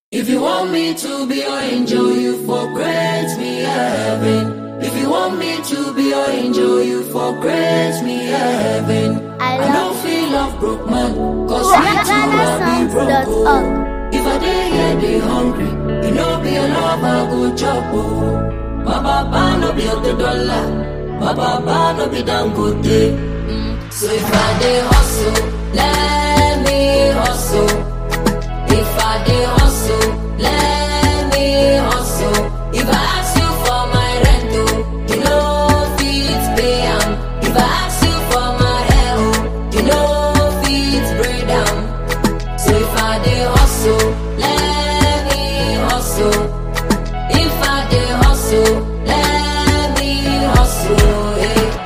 If you want me to be your angel, you for grace me heaven. If you want me to be your angel, you for grace me heaven. I don't feel love broke man, cause me too I be broke. If I dey here dey hungry, you know be your love I go chop oh. My papa no be the dollar, my papa no be Dangote. So if I dey hustle, let me hustle. If I dey hustle, let me hustle. If I ask you for my rent, oh, you know fit pay am. If I ask you for my hair, oh, you know fit braid am. So if I dey hustle, let me hustle. If I dey hustle, let me hustle.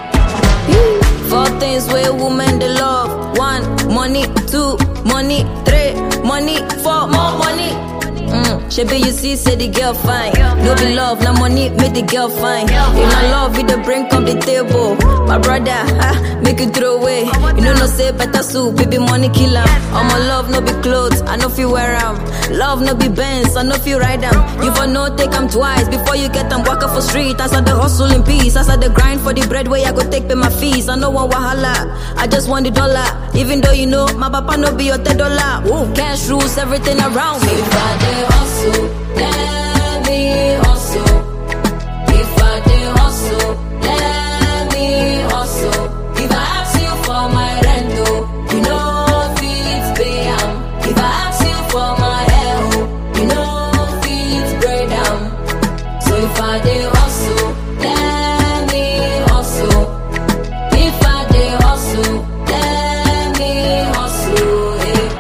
Hey. Four things where women they love: 1, money; 2, money; 3, money; 4, more money. Shebi you see, say the girl fine. No be love, na money make the girl fine. You know love, you the bring up the table. My brother, make it throw away. You know no say better soup, baby money kill am. All my love no be clothes, I no feel wear am. Love no be Benz, I no feel ride am. You for no take am twice before you get am. Walk up for street, as I the hustle in peace. As I the grind for the bread where I go take pay my fees. I no want wahala, I just want the dollar. Even though you know my papa no be your $10. Ooh, cash rules everything around me. If I dey hustle, let me hustle. If I dey hustle, let me hustle. If I ask you for my rent, oh, you know fit pay am. If I ask you for my hair, oh, you know fit braid am. So if I dey hustle, let me hustle. If I dey hustle, let me hustle.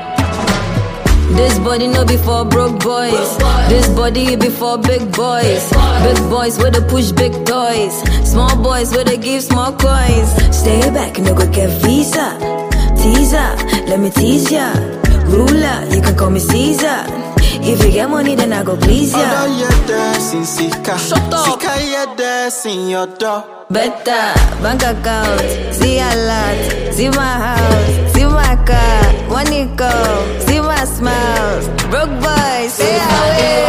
Hey. This body no be for broke boys. This body be for big boys. Big boys where they push big toys. Small boys where they give small coins. Stay back, no go get visa. Teaser, let me tease ya. Ruler, you can call me Caesar. If you get money, then I go please ya. Although you're dancing, Sika. Shut up. Sika, you're dancing your door. Better bank account, see a lot. See my house, see my car. Money come, see my smiles. Broke boys, stay away.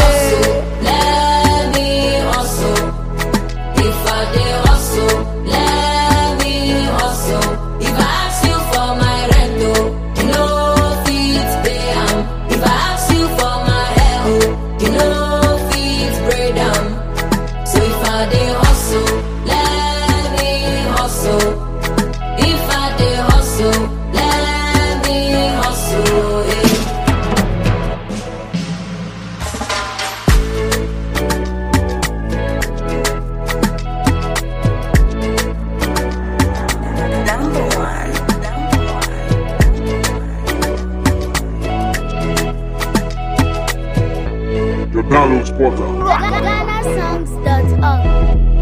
Let me hustle. If I dey hustle, let me hustle. If I ask you for my rent, oh, you know fit pay am. If I ask you for my hair, oh, you know fit braid am. So if I dey hustle, let me hustle. If I dey hustle, let me hustle. Hey. Your download spotter. GhanaSongs.org